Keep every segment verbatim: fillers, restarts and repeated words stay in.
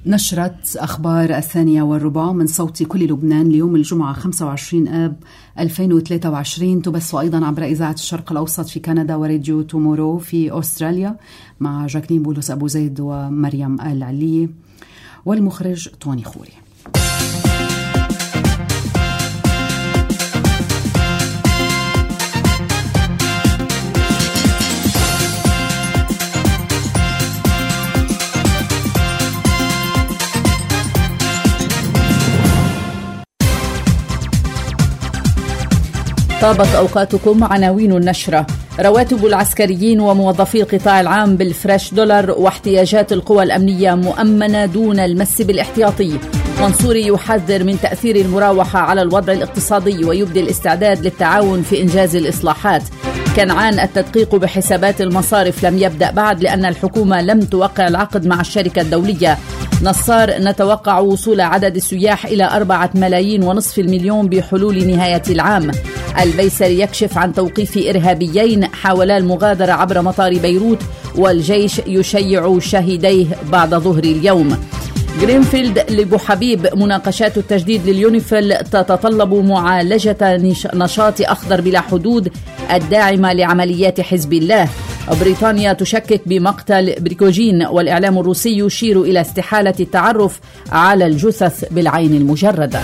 نشرة أخبار الثانية والربع من صوت كل لبنان ليوم الجمعة خمسة وعشرين آب ألفين وثلاثة وعشرين، تبث أيضا عبر إذاعة الشرق الأوسط في كندا وراديو تومورو في أستراليا، مع جاكلين بولس أبو زيد ومريم العلي، والمخرج طوني خوري. طابت أوقاتكم. عناوين النشرة: رواتب العسكريين وموظفي القطاع العام بالفريش دولار، واحتياجات القوى الأمنية مؤمنة دون المس بالاحتياطي. منصوري يحذر من تأثير المراوحة على الوضع الاقتصادي ويبدي الاستعداد للتعاون في إنجاز الإصلاحات. كنعان: التدقيق بحسابات المصارف لم يبدأ بعد لأن الحكومة لم توقع العقد مع الشركة الدولية. نصار: نتوقع وصول عدد السياح إلى أربعة ملايين ونصف المليون بحلول نهاية العام. البيسري يكشف عن توقيف إرهابيين حاولا المغادرة عبر مطار بيروت، والجيش يشيع شهيديه بعد ظهر اليوم. جرينفيلد لبو حبيب: مناقشات التجديد لليونيفيل تتطلب معالجة نشاط أخضر بلا حدود الداعمة لعمليات حزب الله. بريطانيا تشكك بمقتل بريكوجين، والإعلام الروسي يشير إلى استحالة التعرف على الجثث بالعين المجردة.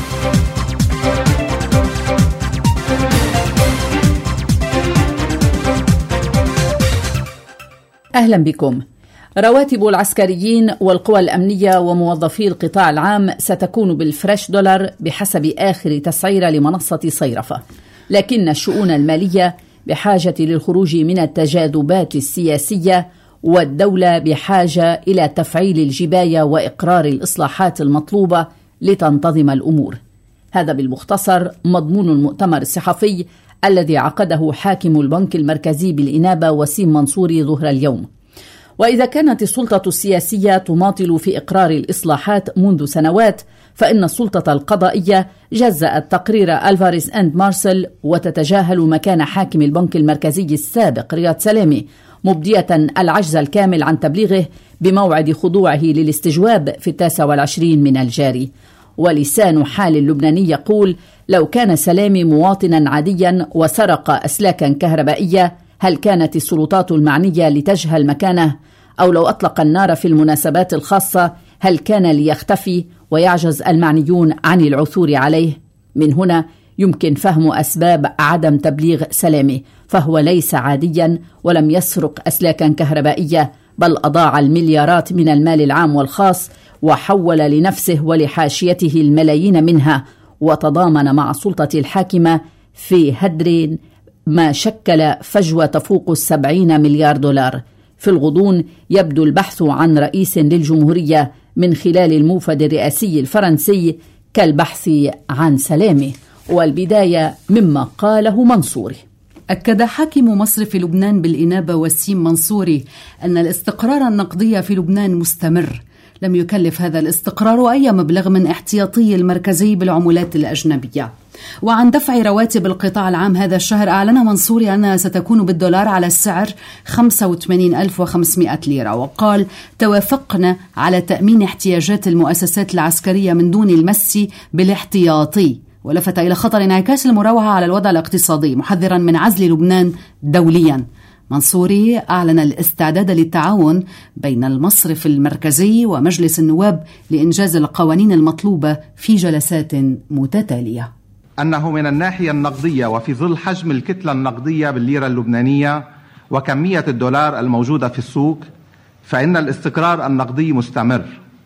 أهلا بكم. رواتب العسكريين والقوى الأمنية وموظفي القطاع العام ستكون بالفريش دولار بحسب آخر تسعيرة لمنصة صيرفة، لكن الشؤون المالية بحاجة للخروج من التجاذبات السياسية، والدولة بحاجة إلى تفعيل الجباية وإقرار الإصلاحات المطلوبة لتنتظم الأمور. هذا بالمختصر مضمون المؤتمر الصحفي الذي عقده حاكم البنك المركزي بالإنابة وسيم منصوري ظهر اليوم. وإذا كانت السلطة السياسية تماطل في إقرار الإصلاحات منذ سنوات، فإن السلطة القضائية جزأت تقرير ألفاريز أند مارسل وتتجاهل مكان حاكم البنك المركزي السابق رياض سلامي، مبدية العجز الكامل عن تبليغه بموعد خضوعه للاستجواب في التاسع والعشرين من الجاري. ولسان حال اللبناني يقول: لو كان سلامي مواطنا عاديا وسرق أسلاكا كهربائية، هل كانت السلطات المعنية لتجهل مكانه؟ أو لو أطلق النار في المناسبات الخاصة، هل كان ليختفي ويعجز المعنيون عن العثور عليه؟ من هنا يمكن فهم أسباب عدم تبليغ سلامي، فهو ليس عاديا ولم يسرق أسلاكا كهربائية، بل أضاع المليارات من المال العام والخاص وحول لنفسه ولحاشيته الملايين منها، وتضامن مع السلطة الحاكمة في هدر ما شكل فجوة تفوق السبعين مليار دولار. في الغضون يبدو البحث عن رئيس للجمهورية من خلال الموفد الرئاسي الفرنسي كالبحث عن سلامي. والبداية مما قاله منصوري. أكد حاكم مصرف لبنان بالإنابة وسيم منصوري أن الاستقرار النقدي في لبنان مستمر. لم يكلف هذا الاستقرار أي مبلغ من احتياطي المركزي بالعملات الأجنبية. وعن دفع رواتب القطاع العام هذا الشهر، أعلن منصوري أنها ستكون بالدولار على السعر خمسة وثمانين ألف وخمسمائة ليرة، وقال: توافقنا على تأمين احتياجات المؤسسات العسكرية من دون المس بالاحتياطي. ولفت إلى خطر انعكاس المراوحة على الوضع الاقتصادي، محذرا من عزل لبنان دوليا. منصوري أعلن الاستعداد للتعاون بين المصرف المركزي ومجلس النواب لإنجاز القوانين المطلوبة في جلسات متتالية. أنه من الناحية النقدية وفي ظل حجم الكتلة النقدية بالليرة اللبنانية وكمية الدولار الموجودة في السوق، فإن الاستقرار النقدي مستمر،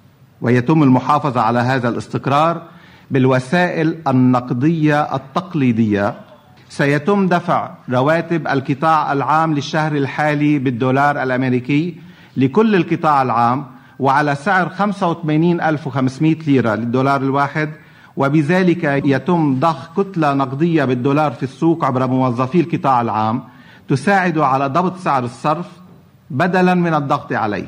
ويتم المحافظة على هذا الاستقرار بالوسائل النقدية التقليدية. سيتم دفع رواتب القطاع العام للشهر الحالي بالدولار الأمريكي لكل القطاع العام، وعلى سعر خمسة وثمانين ألف وخمسمائة ليرة للدولار الواحد، وبذلك يتم ضخ كتلة نقدية بالدولار في السوق عبر موظفي القطاع العام تساعد على ضبط سعر الصرف بدلا من الضغط عليه.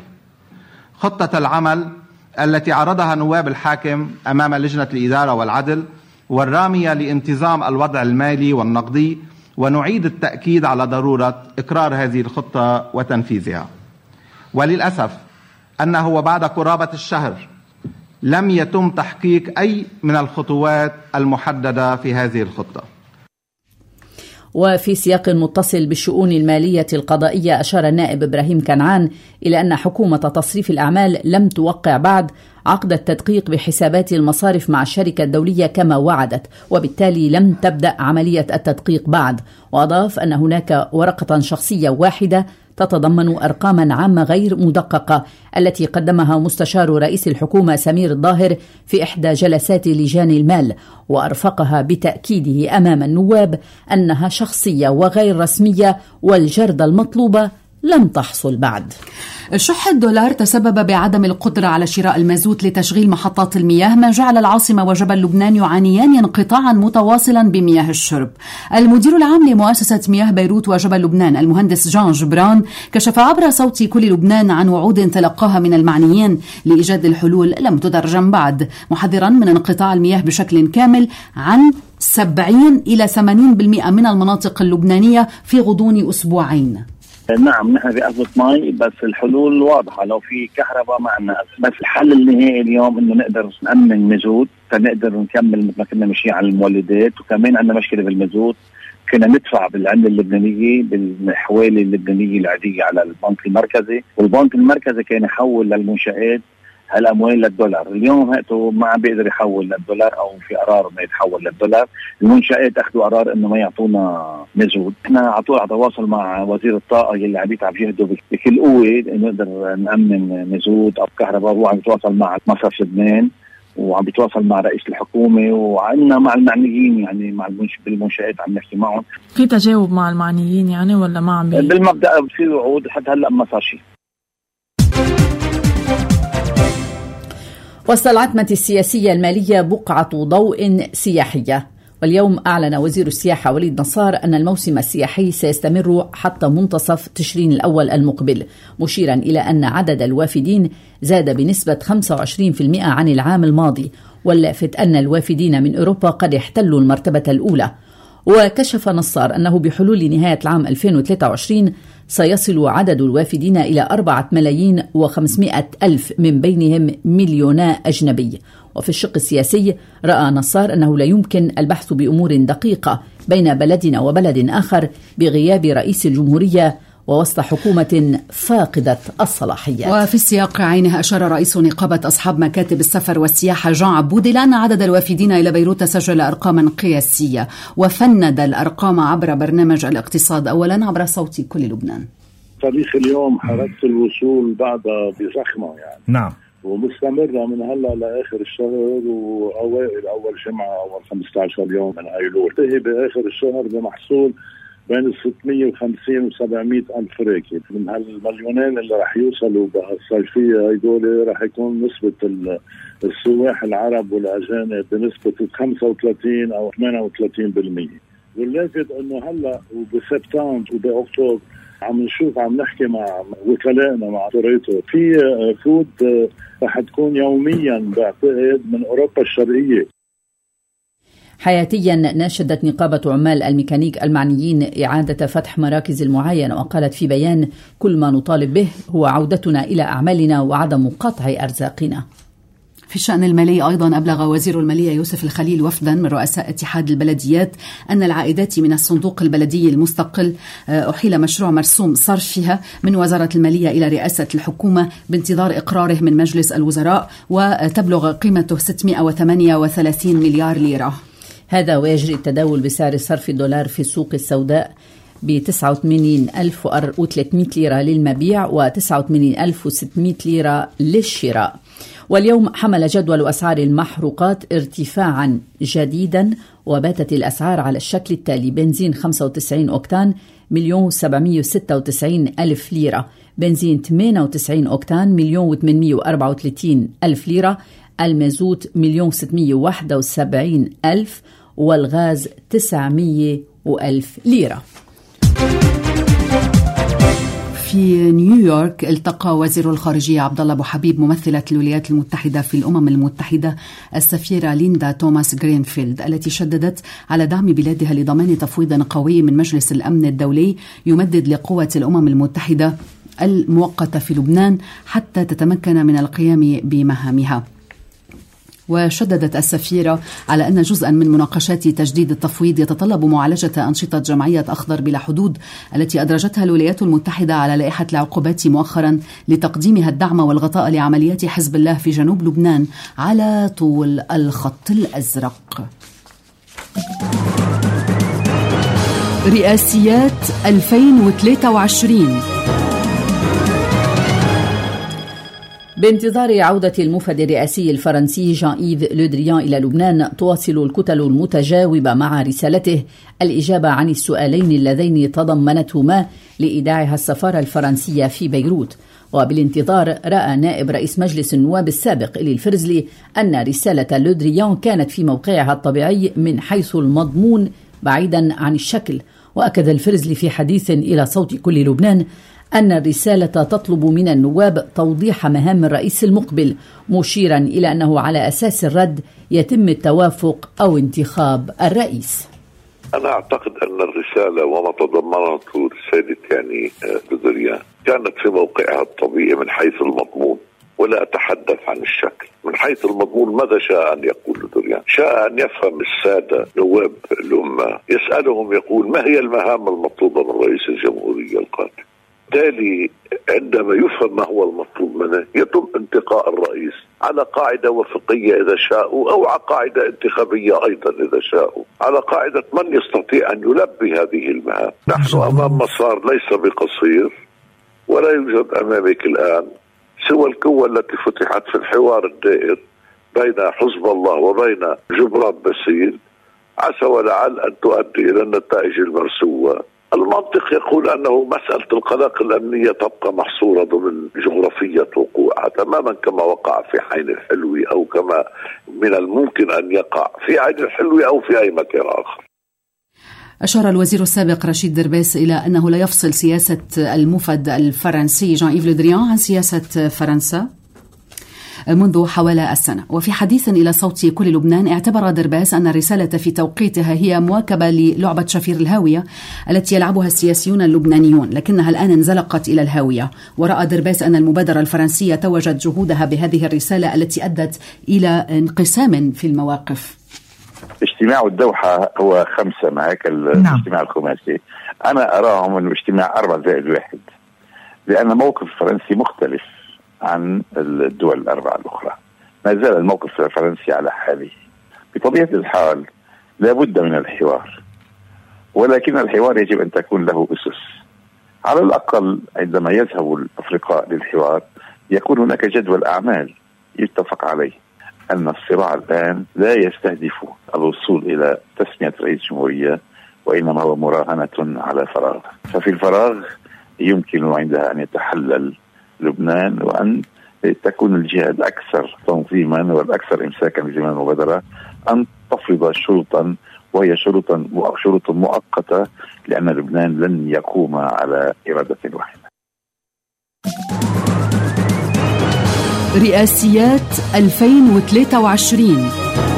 خطة العمل التي عرضها نواب الحاكم أمام لجنة الإدارة والعدل والرامية لانتظام الوضع المالي والنقدي، ونعيد التأكيد على ضرورة إقرار هذه الخطة وتنفيذها. وللأسف أنه وبعد قرابة الشهر لم يتم تحقيق أي من الخطوات المحددة في هذه الخطة. وفي سياق متصل بالشؤون المالية القضائية، أشار النائب إبراهيم كنعان إلى أن حكومة تصريف الأعمال لم توقع بعد عقد التدقيق بحسابات المصارف مع الشركة الدولية كما وعدت، وبالتالي لم تبدأ عملية التدقيق بعد. وأضاف أن هناك ورقة شخصية واحدة تتضمن أرقاما عامة غير مدققة التي قدمها مستشار رئيس الحكومة سمير الظاهر في إحدى جلسات لجان المال، وأرفقها بتأكيده أمام النواب أنها شخصية وغير رسمية والجردة المطلوبة لم تحصل بعد. شح الدولار تسبب بعدم القدرة على شراء المازوت لتشغيل محطات المياه، ما جعل العاصمة وجبل لبنان يعانيان انقطاعا متواصلا بمياه الشرب. المدير العام لمؤسسة مياه بيروت وجبل لبنان المهندس جان جبران كشف عبر صوت كل لبنان عن وعود تلقاها من المعنيين لإيجاد الحلول لم تدرجم بعد، محذرا من انقطاع المياه بشكل كامل عن سبعين إلى ثمانين بالمئة من المناطق اللبنانية في غضون أسبوعين. نعم نحن بأزمة مي، بس الحلول واضحة. لو في كهرباء ما عندنا، بس الحل النهائي اليوم انه نقدر نأمن مازوت تنقدر نكمل مثل ما كنا ماشيين على المولدات. وكمان عندنا مشكلة بالمازوت، كنا ندفع بالعملة اللبنانية بالحوالي اللبنانية العادية على البنك المركزي، والبنك المركزي كان يحول للمنشآت هالأموال للدولار. اليوم هاتوا ما عم بيقدر يحول للدولار أو في قرار انه يتحول للدولار. المنشآت أخذوا قرار إنه ما يعطونا مازوت. إحنا على طول على تواصل مع وزير الطاقة اللي عم يتعب جهده بكل قوة إنه نقدر نأمن مازوت أو كهرباء. هو عم يتواصل مع مصرف لبنان وعم بيتواصل مع رئيس الحكومة وعنا مع المعنيين، يعني مع المنش... بالمنشآت عم نحكي معهم. في تجاوب مع المعنيين يعني ولا ما عم بي... بالمبدأ بصير وعود، حتى هلأ ما صار شيء. وسط العتمة السياسية المالية بقعة ضوء سياحية. واليوم أعلن وزير السياحة وليد نصار أن الموسم السياحي سيستمر حتى منتصف تشرين الأول المقبل، مشيرا إلى أن عدد الوافدين زاد بنسبة خمسة وعشرين بالمئة عن العام الماضي، واللافت أن الوافدين من أوروبا قد احتلوا المرتبة الأولى. وكشف نصار أنه بحلول نهاية العام ألفين وثلاثة وعشرين سيصل عدد الوافدين إلى أربعة ملايين وخمسمائة ألف، من بينهم مليونا أجنبي. وفي الشق السياسي رأى نصار أنه لا يمكن البحث بأمور دقيقة بين بلدنا وبلد آخر بغياب رئيس الجمهورية ووسط حكومة فاقدة الصلاحيات. وفي السياق عينه أشار رئيس نقابة أصحاب مكاتب السفر والسياحة جان عبود إلى أن عدد الوافدين إلى بيروت سجل أرقاما قياسية، وفند الأرقام عبر برنامج الاقتصاد أولا عبر صوت كل لبنان. تاريخ اليوم حركة الوصول بعدها بزخمة يعني نعم، ومستمرة من هلا لآخر الشهر وأوائل أول جمعة أول خمسة عشر يوم من أيلول، تنتهي بآخر الشهر بمحصول بين ستمائة وخمسين وسبعمائة ألف راكب. من هالمليونين اللي رح يوصلوا بالصيفية هيدول رح يكون نسبة السواح العرب والأجانب بنسبة خمسة وثلاثين أو ثمانية وثلاثين بالمئة. واللافت أنه هلا وبسبتمبر وبأكتوبر عم نشوف عم نحكي مع وكلائنا مع طريقته في فود رح تكون يوميا بعتقد من أوروبا الشرقية. حياتيا ناشدت نقابة عمال الميكانيك المعنيين إعادة فتح مراكز المعاينة، وقالت في بيان: كل ما نطالب به هو عودتنا إلى أعمالنا وعدم قطع أرزاقنا. في الشأن المالي أيضا أبلغ وزير المالية يوسف الخليل وفدا من رؤساء اتحاد البلديات أن العائدات من الصندوق البلدي المستقل أحيل مشروع مرسوم صرفها من وزارة المالية إلى رئاسة الحكومة بانتظار إقراره من مجلس الوزراء، وتبلغ قيمته ستمائة وثمانية وثلاثين مليار ليرة. هذا ويجري التداول بسعر صرف الدولار في السوق السوداء ب تسعة وثمانين ألف وثلاثمائة ليرة للمبيع و تسعة وثمانين ألف وستمائة ليرة للشراء. واليوم حمل جدول أسعار المحروقات ارتفاعا جديدا، وباتت الأسعار على الشكل التالي: بنزين خمسة وتسعين أوكتان مليون وسبعمائة وستة وتسعين ألف ليرة، بنزين ثمانية وتسعين أوكتان مليون وثمانمائة وأربعة وثلاثين ألف ليرة، المازوت مليون ستمائة وواحد وسبعين ألف، والغاز تسعمائة ألف ليرة. في نيويورك التقى وزير الخارجية عبد الله أبو حبيب ممثلة الولايات المتحدة في الأمم المتحدة السفيرة ليندا توماس جرينفيلد، التي شددت على دعم بلادها لضمان تفويض قوي من مجلس الأمن الدولي يمدد لقوة الأمم المتحدة المؤقتة في لبنان حتى تتمكن من القيام بمهامها. وشددت السفيرة على أن جزءا من مناقشات تجديد التفويض يتطلب معالجة أنشطة جمعية أخضر بلا حدود التي أدرجتها الولايات المتحدة على لائحة العقوبات مؤخرا لتقديمها الدعم والغطاء لعمليات حزب الله في جنوب لبنان على طول الخط الأزرق. رئاسيات ألفين وثلاثة وعشرين. بانتظار عودة الموفد الرئاسي الفرنسي جان إيف لو دريان إلى لبنان، تواصل الكتل المتجاوبة مع رسالته الإجابة عن السؤالين اللذين تضمنتهما لإيداعها السفارة الفرنسية في بيروت. وبالانتظار رأى نائب رئيس مجلس النواب السابق إلي الفرزلي أن رسالة لو دريان كانت في موقعها الطبيعي من حيث المضمون بعيدا عن الشكل. وأكد الفرزلي في حديث إلى صوت كل لبنان أن الرسالة تطلب من النواب توضيح مهام الرئيس المقبل، مشيرا إلى أنه على أساس الرد يتم التوافق أو انتخاب الرئيس. أنا أعتقد أن الرسالة وما تضمنته رسالة يعني لودريان كانت في موقعها الطبيعي من حيث المضمون، ولا أتحدث عن الشكل. من حيث المضمون ماذا شاء أن يقول لودريان؟ شاء أن يفهم السادة نواب الأمة، يسألهم يقول ما هي المهام المطلوبة من رئيس الجمهورية القادم. بالتالي عندما يفهم ما هو المطلوب منه يتم انتقاء الرئيس على قاعدة وفقية إذا شاءوا، أو على قاعدة انتخابية أيضا إذا شاءوا، على قاعدة من يستطيع أن يلبي هذه المهام. نحن أمام مسار ليس بقصير، ولا يوجد أمامك الآن سوى القوة التي فتحت في الحوار الدائر بين حزب الله وبين جبران باسيل، عسى ولعل أن تؤدي إلى النتائج المرسوة. المنطق يقول أنه مسألة القلق الأمنية تبقى محصورة ضمن جغرافية وقوعها تماما كما وقع في عين الحلوي، أو كما من الممكن أن يقع في عين الحلوي أو في أي مكان آخر. أشار الوزير السابق رشيد درباس إلى أنه لا يفصل سياسة الموفد الفرنسي جان إيف لو دريان عن سياسة فرنسا منذ حوالي السنة. وفي حديث إلى صوت كل لبنان، اعتبر درباس أن الرسالة في توقيتها هي مواكبة للعبة شفير الهاوية التي يلعبها السياسيون اللبنانيون، لكنها الآن انزلقت إلى الهاوية. ورأى درباس أن المبادرة الفرنسية توجت جهودها بهذه الرسالة التي أدت إلى انقسام في المواقف. اجتماع الدوحة هو خمسة معك الاجتماع الخماسي، أنا أراهم أنه اجتماع أربعة زائد واحد، لأن موقف الفرنسي مختلف عن الدول الأربعة الأخرى. ما زال الموقف الفرنسي على حاله. بطبيعة الحال لا بد من الحوار، ولكن الحوار يجب أن تكون له أسس. على الأقل عندما يذهب الأفرقاء للحوار يكون هناك جدول أعمال يتفق عليه. أن الصراع الآن لا يستهدف الوصول إلى تسمية رئيس جمهورية، وإنما هو مراهنة على فراغ. ففي الفراغ يمكن عندها أن يتحلل لبنان، وأن تكون الجهة الأكثر تنظيما والأكثر إمساكا بزمام المبادرة أن تفرض شروطا، وهي شروطا شروط مؤقتة، لأن لبنان لن يقوم على إرادة واحدة. رئاسيات ألفين وثلاثة وعشرين.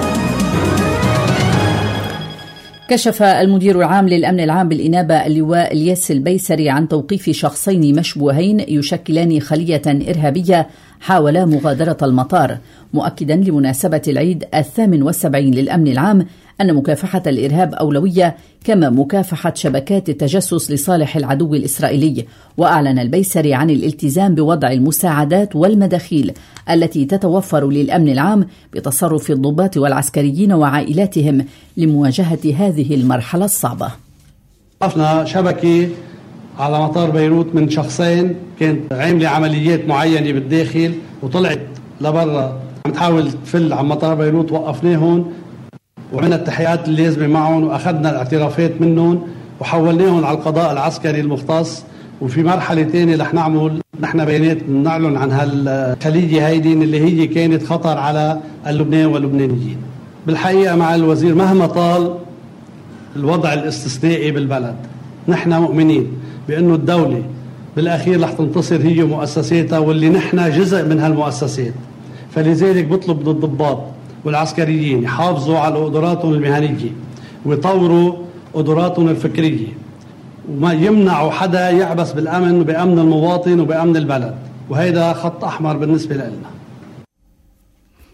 كشف المدير العام للأمن العام بالإنابة اللواء الياس البيسري عن توقيف شخصين مشبوهين يشكلان خلية إرهابية حاولا مغادرة المطار، مؤكدا لمناسبة العيد الثامن والسبعين للأمن العام أن مكافحة الإرهاب أولوية كما مكافحة شبكات التجسس لصالح العدو الإسرائيلي. وأعلن البيسري عن الالتزام بوضع المساعدات والمداخيل التي تتوفر للأمن العام بتصرف الضباط والعسكريين وعائلاتهم لمواجهة هذه المرحلة الصعبة. وقفنا شبكة على مطار بيروت من شخصين كانت عاملة عمليات معينة بالداخل وطلعت لبرا عم تحاول تفل على مطار بيروت، وقفناهم وعملنا التحقيقات اللازمة معهم وأخذنا الاعترافات منهم وحولناهم على القضاء العسكري المختص. وفي مرحلة تانية رح نعمل نحن بيانات نعلن عن هالخلية هيدين اللي هي كانت خطر على اللبنان واللبنانيين. بالحقيقة مع الوزير مهما طال الوضع الاستثنائي بالبلد، نحن مؤمنين بأنه الدولة بالأخير رح تنتصر هي مؤسساتها، واللي نحن جزء من هالمؤسسات. فلذلك بطلب من الضباط والعسكريين يحافظوا على قدراتهم المهنية ويطوروا قدراتهم الفكرية، وما يمنعوا حدا يعبث بالأمن وبأمن المواطن وبأمن البلد، وهذا خط أحمر بالنسبة لنا.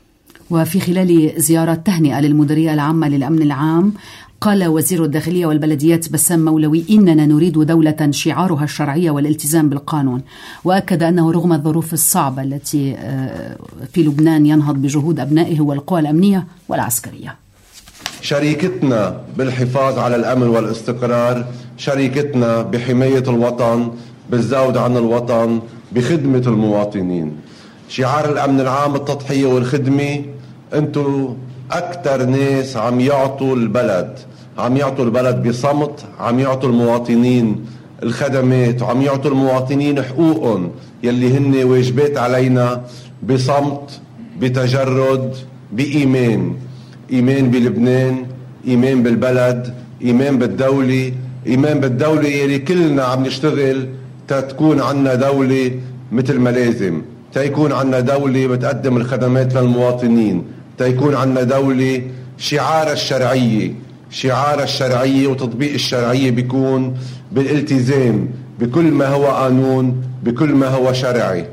وفي خلال زيارة تهنئة للمديرية العامة للأمن العام، قال وزير الداخلية والبلديات بسام مولوي: إننا نريد دولة شعارها الشرعية والالتزام بالقانون. وأكد أنه رغم الظروف الصعبة التي في لبنان ينهض بجهود أبنائه والقوى الأمنية والعسكرية. شريكتنا بالحفاظ على الأمن والاستقرار، شريكتنا بحماية الوطن، بالزود عن الوطن، بخدمة المواطنين. شعار الأمن العام التضحية والخدمة. أنتوا أكتر ناس عم يعطوا البلد، عم يعطوا البلد بصمت، عم يعطوا المواطنين الخدمات، وعم يعطوا المواطنين حقوقهم يلي هن واجبات علينا بصمت، بتجرد، بإيمان. إيمان بلبنان، إيمان بالبلد، إيمان بالدولة، إيمان بالدولة يلي كلنا عم نشتغل تتكون عنا دولة مثل ما لازم، تيكون عنا دولة بتقدم الخدمات للمواطنين، تيكون عنا دولة شعار الشرعية، شعار الشرعية وتطبيق الشرعية بيكون بالالتزام بكل ما هو قانون، بكل ما هو شرعي.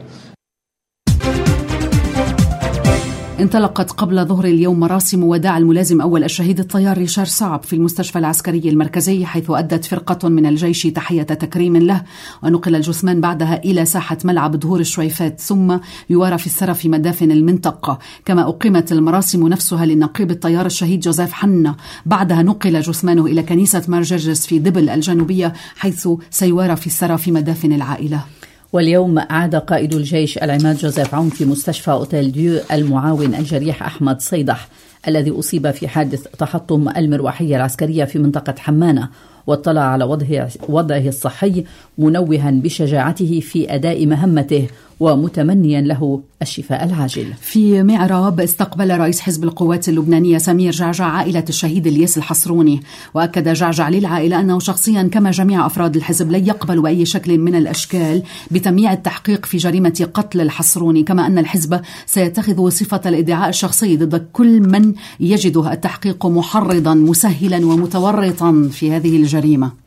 انطلقت قبل ظهر اليوم مراسم وداع الملازم أول الشهيد الطيار ريشار صعب في المستشفى العسكري المركزي، حيث أدت فرقة من الجيش تحية تكريم له، ونقل الجثمان بعدها إلى ساحة ملعب ظهور الشويفات، ثم يوارى في الثرى في مدافن المنطقة. كما أقيمت المراسم نفسها للنقيب الطيار الشهيد جوزيف حنا، بعدها نقل جثمانه إلى كنيسة مار جرجس في دبل الجنوبية، حيث سيوارى في الثرى في مدافن العائلة. واليوم عاد قائد الجيش العماد جوزيف عون في مستشفى أوتيل ديو المعاون الجريح أحمد صيدح الذي أصيب في حادث تحطم المروحية العسكرية في منطقة حمانة، واطلع على وضعه, وضعه الصحي، منوها بشجاعته في أداء مهمته ومتمنيا له الشفاء العاجل. في معراب استقبل رئيس حزب القوات اللبنانية سمير جعجع عائلة الشهيد الياس الحصروني، وأكد جعجع للعائلة أنه شخصيا كما جميع أفراد الحزب لن يقبل بأي شكل من الأشكال بتمييع التحقيق في جريمة قتل الحصروني، كما أن الحزب سيتخذ صفة الادعاء الشخصي ضد كل من يجده التحقيق محرضا مسهلا ومتورطا في هذه الجريمة.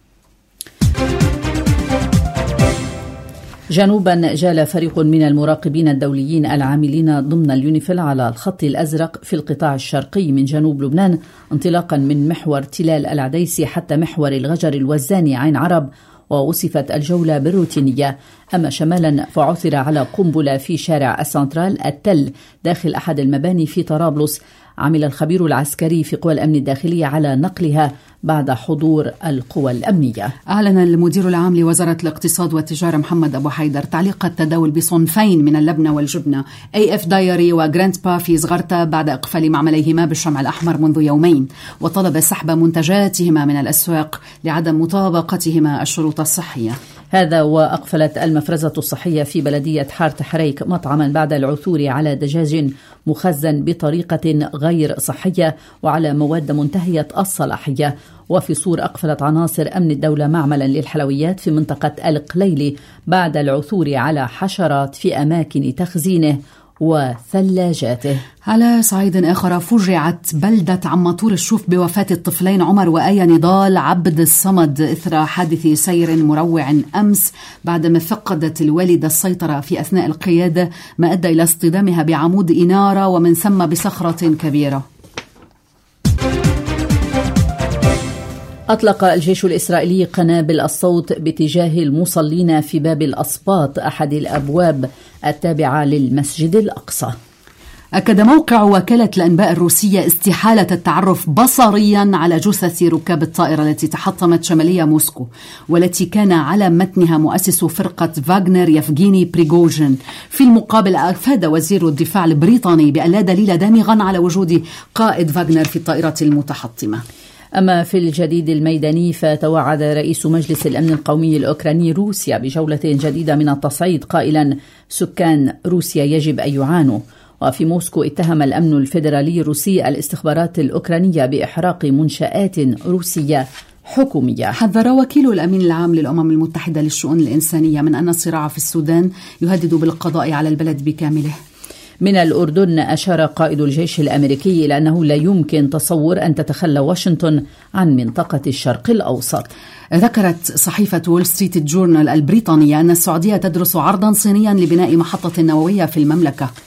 جنوبا جال فريق من المراقبين الدوليين العاملين ضمن اليونيفيل على الخط الأزرق في القطاع الشرقي من جنوب لبنان، انطلاقا من محور تلال العديسي حتى محور الغجر الوزاني عين عرب، ووصفت الجولة بالروتينية. أما شمالا فعثر على قنبلة في شارع السنترال التل داخل أحد المباني في طرابلس، عمل الخبير العسكري في قوى الأمن الداخلية على نقلها بعد حضور القوى الأمنية. أعلن المدير العام لوزارة الاقتصاد والتجارة محمد أبو حيدر تعليق التداول بصنفين من اللبنة والجبنة اي اف دايري وجراند با في زغرتا بعد إقفال معمليهما بالشمع الأحمر منذ يومين، وطلب سحب منتجاتهما من الأسواق لعدم مطابقتهما الشروط الصحية. هذا وأقفلت المفرزة الصحية في بلدية حارة حريك مطعما بعد العثور على دجاج مخزن بطريقة غير صحية وعلى مواد منتهية الصلاحية. وفي صور أقفلت عناصر أمن الدولة معملا للحلويات في منطقة القليلي بعد العثور على حشرات في أماكن تخزينه وثلاجاته. على صعيد آخر، فجعت بلدة عماطور الشوف بوفاة الطفلين عمر وآية نضال عبد الصمد إثر حادث سير مروع أمس، بعدما فقدت الوالدة السيطرة في أثناء القيادة، ما أدى إلى اصطدامها بعمود إنارة ومن ثم بصخرة كبيرة. أطلق الجيش الإسرائيلي قنابل الصوت باتجاه المصلين في باب الأسباط، أحد الأبواب التابعة للمسجد الأقصى. أكد موقع وكالة الأنباء الروسية استحالة التعرف بصريا على جثث ركاب الطائرة التي تحطمت شمالية موسكو، والتي كان على متنها مؤسس فرقة فاغنر يفغيني بريغوجين. في المقابل أفاد وزير الدفاع البريطاني بأن لا دليل دامغا على وجود قائد فاغنر في الطائرة المتحطمة. أما في الجديد الميداني، فتوعد رئيس مجلس الأمن القومي الأوكراني روسيا بجولة جديدة من التصعيد، قائلا سكان روسيا يجب أن يعانوا. وفي موسكو اتهم الأمن الفيدرالي الروسي الاستخبارات الأوكرانية بإحراق منشآت روسية حكومية. حذر وكيل الأمين العام للأمم المتحدة للشؤون الإنسانية من أن الصراع في السودان يهدد بالقضاء على البلد بكامله. من الأردن، أشار قائد الجيش الأمريكي إلى أنه لا يمكن تصور أن تتخلى واشنطن عن منطقة الشرق الأوسط. ذكرت صحيفة وول ستريت جورنال البريطانية أن السعودية تدرس عرضا صينيا لبناء محطة نووية في المملكة.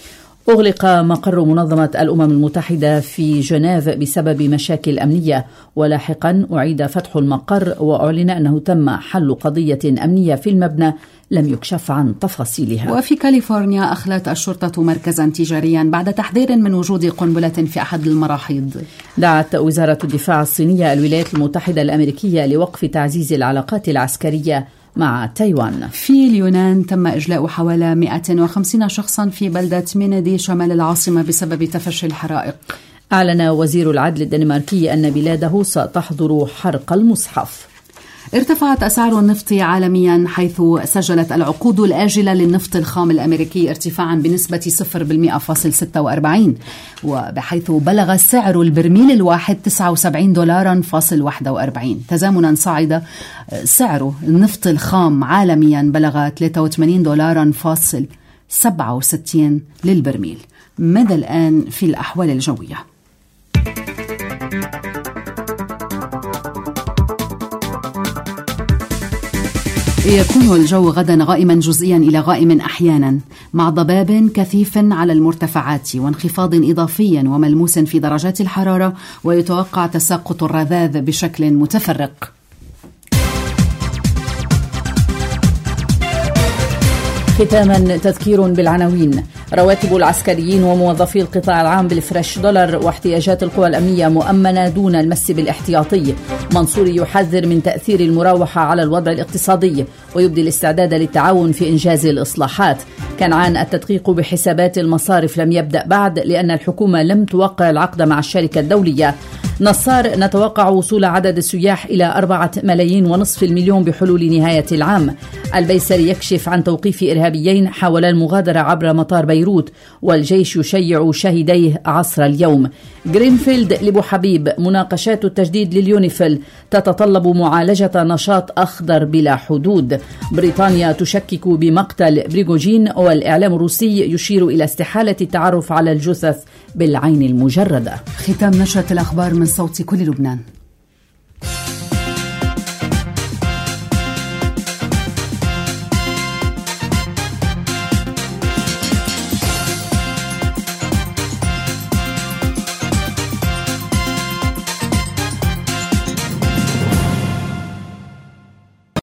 أغلق مقر منظمة الأمم المتحدة في جنيف بسبب مشاكل أمنية، ولاحقا أعيد فتح المقر وأعلن أنه تم حل قضية أمنية في المبنى لم يكشف عن تفاصيلها. وفي كاليفورنيا أخلت الشرطة مركزا تجاريا بعد تحذير من وجود قنبلة في أحد المراحيض. دعت وزارة الدفاع الصينية الولايات المتحدة الأمريكية لوقف تعزيز العلاقات العسكرية مع تايوان. في اليونان تم إجلاء حوالي مئة وخمسين شخصا في بلدة مينيدي شمال العاصمة بسبب تفشي الحرائق. أعلن وزير العدل الدنماركي أن بلاده ستحظر حرق المصحف. ارتفعت أسعار النفط عالميا، حيث سجلت العقود الآجلة للنفط الخام الأمريكي ارتفاعا بنسبة صفر بالمئة فاصل ستة وأربعين، وبحيث بلغ سعر البرميل الواحد تسعة وسبعين دولارا فاصل واحد وأربعين. تزامنا صعد سعر النفط الخام عالميا بلغ ثلاثة وثمانين دولارا فاصل سبعة وستين للبرميل. ماذا الآن في الأحوال الجوية؟ يكون الجو غدا غائما جزئيا إلى غائم أحيانا، مع ضباب كثيف على المرتفعات وانخفاض إضافي وملموس في درجات الحرارة، ويتوقع تساقط الرذاذ بشكل متفرق. ختاما تذكير بالعناوين. رواتب العسكريين وموظفي القطاع العام بالفريش دولار، واحتياجات القوى الأمنية مؤمنة دون المس بالاحتياطي. منصور يحذر من تأثير المراوحة على الوضع الاقتصادي، ويبدي الاستعداد للتعاون في إنجاز الإصلاحات. كنعان التدقيق بحسابات المصارف لم يبدأ بعد لأن الحكومة لم توقع العقد مع الشركة الدولية. نصار نتوقع وصول عدد السياح إلى أربعة ملايين ونصف المليون بحلول نهاية العام. البيسري يكشف عن توقيف إرهابيين حاول المغادرة عبر مطار بيروت، والجيش يشيع شاهديه عصر اليوم. جرينفيلد لبو حبيب، مناقشات التجديد لليونيفيل تتطلب معالجة نشاط أخضر بلا حدود. بريطانيا تشكك بمقتل بريغوجين، والإعلام الروسي يشير إلى استحالة التعرف على الجثث بالعين المجردة. ختام نشرة الأخبار من صوت كل لبنان.